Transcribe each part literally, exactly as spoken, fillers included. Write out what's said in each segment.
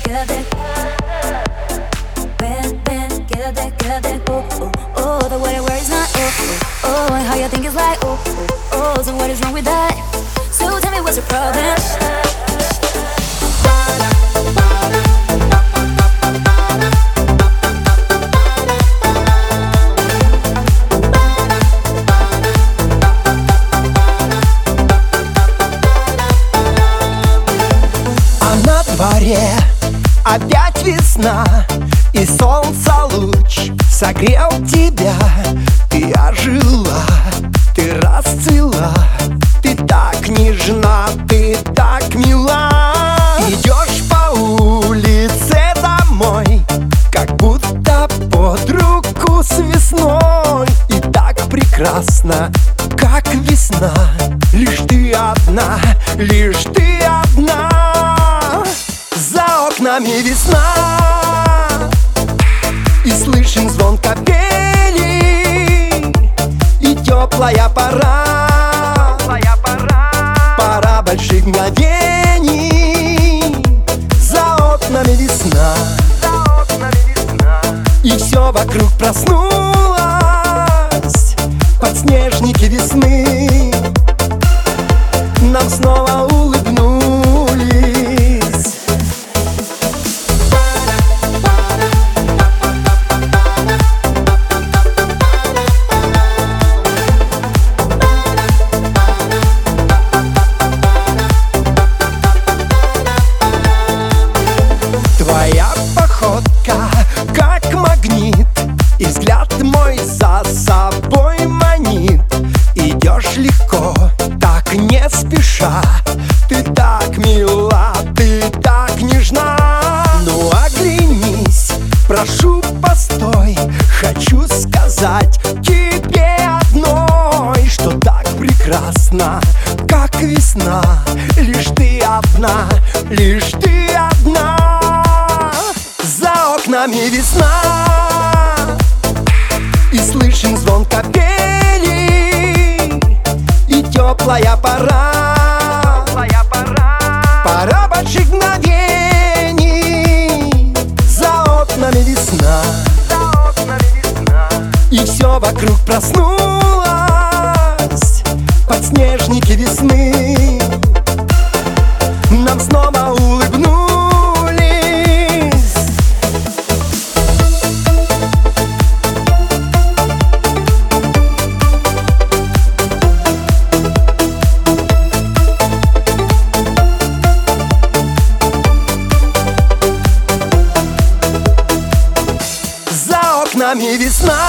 quédate. Ven, ven, quédate, quédate. Oh, oh, oh, the way I wear is not oh, oh, oh, and how you think it's like oh, oh, oh, so what is wrong with that? So tell me what's your problem? Опять весна, и солнца луч согрел тебя. Ты ожила, ты расцвела, ты так нежна, ты так мила. Идешь по улице домой, как будто под руку с весной. И так прекрасно, как весна, лишь ты одна, лишь ты одна. За окнами весна, и слышен звон капели, и теплая пора, пора больших мгновений. За окнами весна, и все вокруг проснулось. Подснежники весны нам снова улыбнулись. Твоя походка, как магнит, и взгляд мой за собой манит. Идешь легко, так не спеша, ты так мила, ты так нежна. Ну оглянись, прошу, постой, хочу сказать тебе одной, что так прекрасно, как весна, лишь ты одна, лишь ты одна. За окнами весна, и слышен звон капели, и теплая пора, пора больших мгновений. За окнами весна, и все вокруг проснулось. Подснежники весны нам снова улыбнулись. За окнами весна,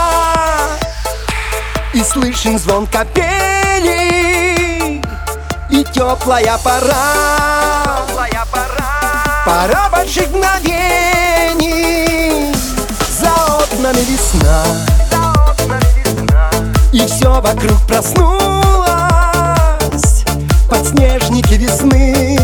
и слышен звон капели, и теплая пора, пора больших мгновений. За окнами весна, и все вокруг проснулось. Подснежники весны